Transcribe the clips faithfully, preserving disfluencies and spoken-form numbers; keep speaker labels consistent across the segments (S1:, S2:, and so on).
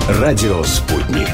S1: Радио «Спутник».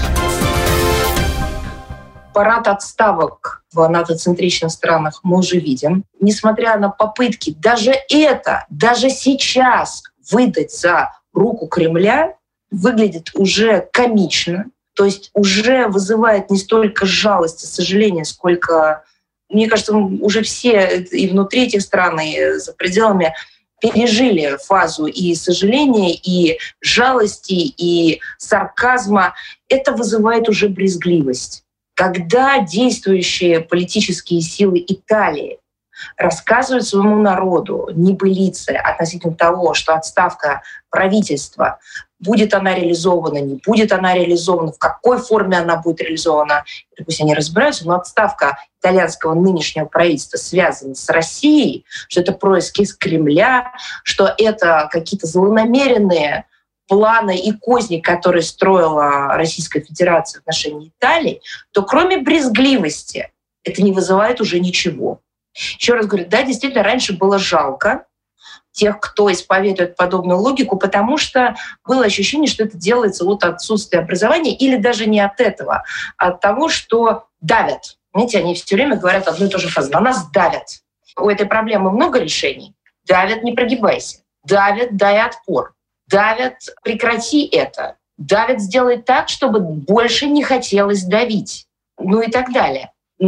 S2: Парад отставок в натоцентричных странах мы уже видим. Несмотря на попытки даже это, даже сейчас выдать за руку Кремля, выглядит уже комично. То есть уже вызывает не столько жалость и сожаление, сколько, мне кажется, уже все и внутри этих стран, и за пределами пережили фазу и сожаления, и жалости, и сарказма. Это вызывает уже брезгливость. Когда действующие политические силы Италии рассказывают своему народу небылицы относительно того, что отставка правительства, будет она реализована, не будет она реализована, в какой форме она будет реализована, пусть они разбираются, но отставка итальянского нынешнего правительства связана с Россией, что это происки из Кремля, что это какие-то злонамеренные планы и козни, которые строила Российская Федерация в отношении Италии, то кроме брезгливости это не вызывает уже ничего. Еще раз говорю, да, действительно, раньше было жалко тех, кто исповедует подобную логику, потому что было ощущение, что это делается от отсутствия образования или даже не от этого, а от того, что давят. Знаете, они все время говорят одну и ту же фразу: «На нас давят». У этой проблемы много решений. Давят, не прогибайся. Давят, дай отпор. Давят, прекрати это. Давят, сделай так, чтобы больше не хотелось давить. Ну и так далее.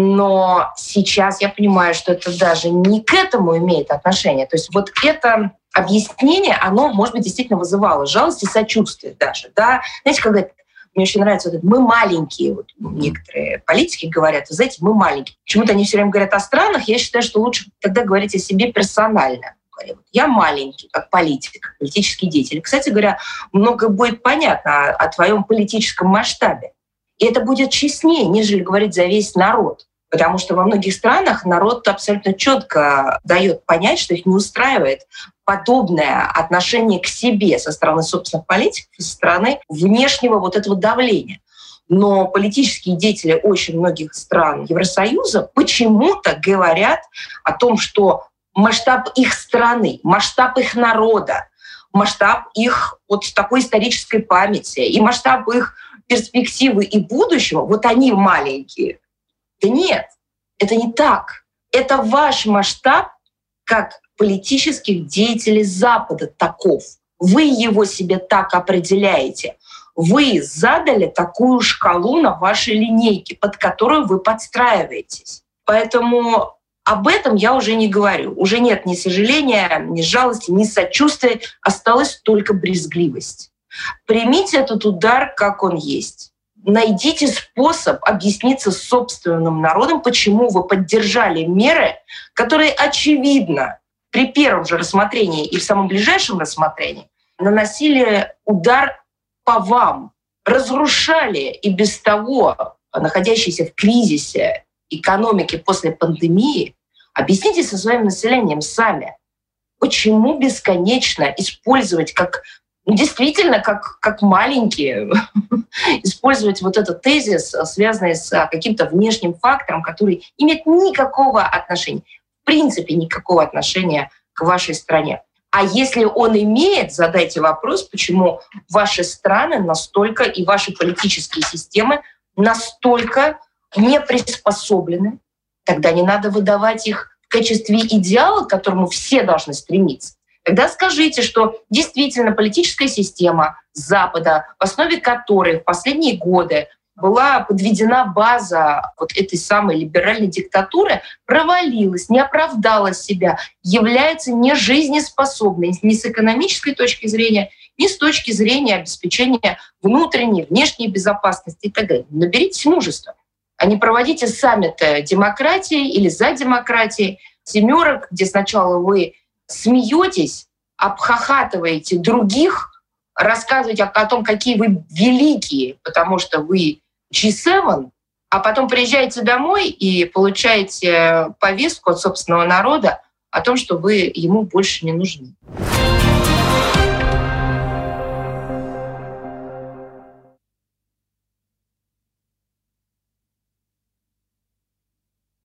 S2: Но сейчас я понимаю, что это даже не к этому имеет отношение. То есть вот это объяснение, оно, может быть, действительно вызывало жалость и сочувствие даже. Да? Знаете, когда мне очень нравится вот это «мы маленькие», вот некоторые политики говорят, вы знаете, мы маленькие. Почему-то они все время говорят о странах, я считаю, что лучше тогда говорить о себе персонально. Я маленький, как политик, как политический деятель. Кстати говоря, многое будет понятно о, о твоем политическом масштабе. И это будет честнее, нежели говорить за весь народ. Потому что во многих странах народ абсолютно четко дает понять, что их не устраивает подобное отношение к себе со стороны собственных политиков и со стороны внешнего вот этого давления. Но политические деятели очень многих стран Евросоюза почему-то говорят о том, что масштаб их страны, масштаб их народа, масштаб их вот такой исторической памяти и масштаб их перспективы и будущего, вот они маленькие. Да нет, это не так. Это ваш масштаб как политических деятелей Запада таков. Вы его себе так определяете. Вы задали такую шкалу на вашей линейке, под которую вы подстраиваетесь. Поэтому об этом я уже не говорю. Уже нет ни сожаления, ни жалости, ни сочувствия. Осталась только брезгливость. Примите этот удар, как он есть. Найдите способ объясниться с собственным народом, почему вы поддержали меры, которые, очевидно, при первом же рассмотрении и в самом ближайшем рассмотрении наносили удар по вам, разрушали и без того находящиеся в кризисе экономики после пандемии. Объясните со своим населением сами, почему бесконечно использовать как действительно, как, как маленькие, использовать вот этот тезис, связанный с каким-то внешним фактором, который имеет никакого отношения, в принципе, никакого отношения к вашей стране. А если он имеет, задайте вопрос, почему ваши страны настолько и ваши политические системы настолько не приспособлены, тогда не надо выдавать их в качестве идеала, к которому все должны стремиться. Тогда скажите, что действительно политическая система Запада, в основе которой в последние годы была подведена база вот этой самой либеральной диктатуры, провалилась, не оправдала себя, является нежизнеспособной ни с экономической точки зрения, ни с точки зрения обеспечения внутренней, внешней безопасности и так далее. Наберитесь мужества, а не проводите саммиты демократии или за демократией, семерок, где сначала вы смеетесь, обхахатываете других, рассказываете о том, какие вы великие, потому что вы джи семь, а потом приезжаете домой и получаете повестку от собственного народа о том, что вы ему больше не нужны.